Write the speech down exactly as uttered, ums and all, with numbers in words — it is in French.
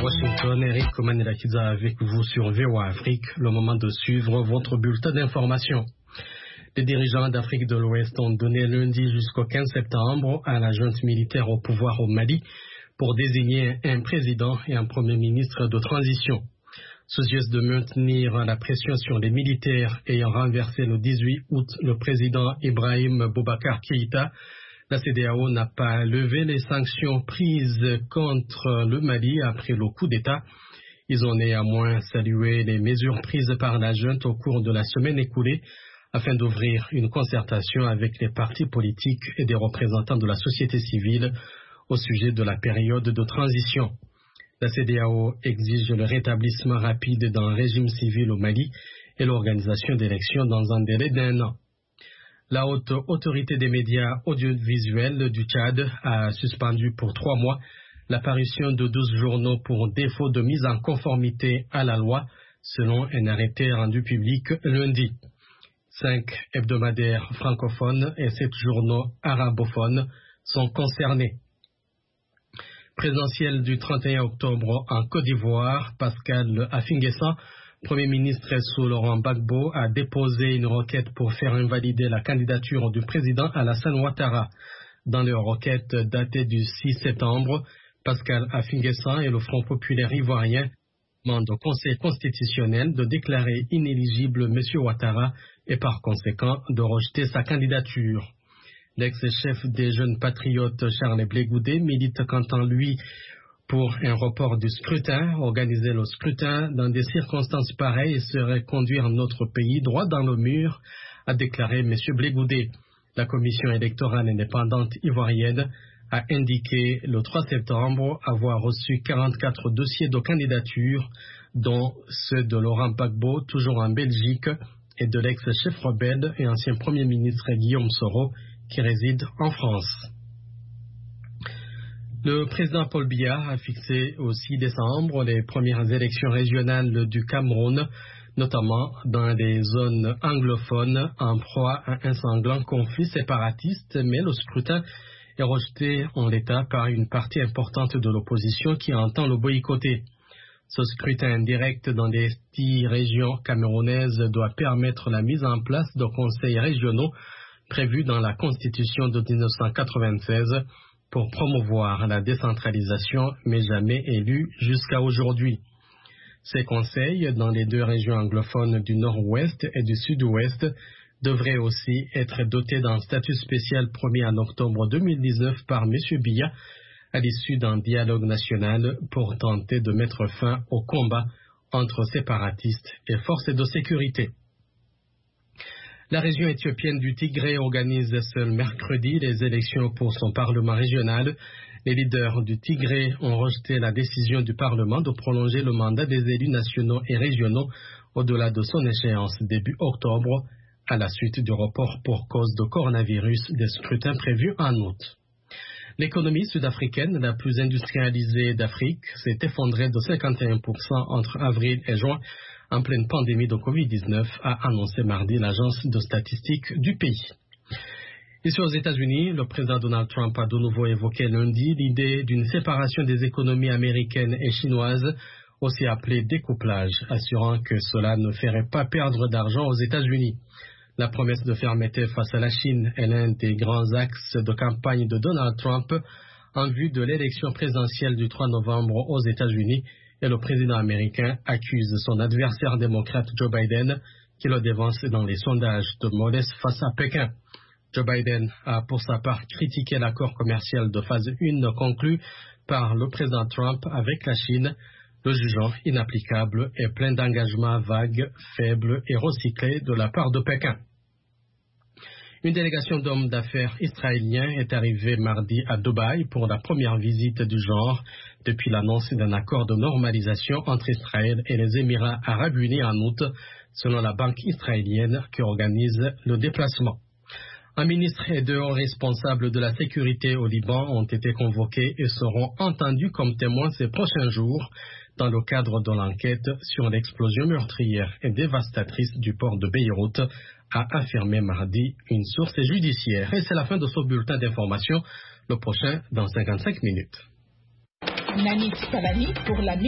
Washington, Eric Manelakiza avec vous sur V O A Afrique, le moment de suivre votre bulletin d'information. Les dirigeants d'Afrique de l'Ouest ont donné lundi jusqu'au quinze septembre à la junte militaire au pouvoir au Mali pour désigner un président et un premier ministre de transition. Soucieuse de maintenir la pression sur les militaires ayant renversé le dix-huit août le président Ibrahim Boubacar Keïta, la C D A O n'a pas levé les sanctions prises contre le Mali après le coup d'État. Ils ont néanmoins salué les mesures prises par la junte au cours de la semaine écoulée afin d'ouvrir une concertation avec les partis politiques et des représentants de la société civile au sujet de la période de transition. La C D A O exige le rétablissement rapide d'un régime civil au Mali et l'organisation d'élections dans un délai d'un an. La haute autorité des médias audiovisuels du Tchad a suspendu pour trois mois l'apparition de douze journaux pour défaut de mise en conformité à la loi, selon un arrêté rendu public lundi. Cinq hebdomadaires francophones et sept journaux arabophones sont concernés. Présidentielle du trente et un octobre en Côte d'Ivoire, Pascal Affinguessan, Premier ministre sous Laurent Gbagbo, a déposé une requête pour faire invalider la candidature du président Alassane Ouattara. Dans leur requête datée du six septembre, Pascal Affinguessan et le Front populaire ivoirien demandent au Conseil constitutionnel de déclarer inéligible M. Ouattara et par conséquent de rejeter sa candidature. L'ex-chef des jeunes patriotes Charles Blé Goudé milite quant à lui pour un report du scrutin. Organiser le scrutin dans des circonstances pareilles serait conduire notre pays droit dans le mur, a déclaré M. Blé Goudé. La commission électorale indépendante ivoirienne a indiqué le trois septembre avoir reçu quarante-quatre dossiers de candidature, dont ceux de Laurent Gbagbo, toujours en Belgique, et de l'ex-chef rebelle et ancien Premier ministre Guillaume Soro, qui réside en France. Le président Paul Biya a fixé au six décembre les premières élections régionales du Cameroun, notamment dans les zones anglophones en proie à un sanglant conflit séparatiste, mais le scrutin est rejeté en l'état par une partie importante de l'opposition qui entend le boycotter. Ce scrutin indirect dans les dix régions camerounaises doit permettre la mise en place de conseils régionaux prévus dans la Constitution de mille neuf cent quatre-vingt-seize pour promouvoir la décentralisation, mais jamais élus jusqu'à aujourd'hui. Ces conseils, dans les deux régions anglophones du Nord-Ouest et du Sud-Ouest, devraient aussi être dotés d'un statut spécial promis en octobre deux mille dix-neuf par M. Biya à l'issue d'un dialogue national pour tenter de mettre fin au combat entre séparatistes et forces de sécurité. La région éthiopienne du Tigré organise ce mercredi les élections pour son parlement régional. Les leaders du Tigré ont rejeté la décision du Parlement de prolonger le mandat des élus nationaux et régionaux au-delà de son échéance début octobre, à la suite du report pour cause de coronavirus des scrutins prévus en août. L'économie sud-africaine, la plus industrialisée d'Afrique, s'est effondrée de cinquante et un pour cent entre avril et juin, en pleine pandémie de covid dix-neuf, a annoncé mardi l'agence de statistiques du pays. Ici aux États-Unis, le président Donald Trump a de nouveau évoqué lundi l'idée d'une séparation des économies américaines et chinoises, aussi appelée découplage, assurant que cela ne ferait pas perdre d'argent aux États-Unis. La promesse de fermeté face à la Chine est l'un des grands axes de campagne de Donald Trump en vue de l'élection présidentielle du trois novembre aux États-Unis, et le président américain accuse son adversaire démocrate Joe Biden, qui le dévance dans les sondages de mollesse face à Pékin. Joe Biden a pour sa part critiqué l'accord commercial de phase un conclu par le président Trump avec la Chine, le jugeant inapplicable et plein d'engagements vagues, faibles et recyclés de la part de Pékin. Une délégation d'hommes d'affaires israéliens est arrivée mardi à Dubaï pour la première visite du genre depuis l'annonce d'un accord de normalisation entre Israël et les Émirats arabes unis en août, selon la banque israélienne qui organise le déplacement. Un ministre et deux hauts responsables de la sécurité au Liban ont été convoqués et seront entendus comme témoins ces prochains jours dans le cadre de l'enquête sur l'explosion meurtrière et dévastatrice du port de Beyrouth, a affirmé mardi une source judiciaire. Et c'est la fin de ce bulletin d'information. Le prochain dans cinquante-cinq minutes. Nanit Cavani pour la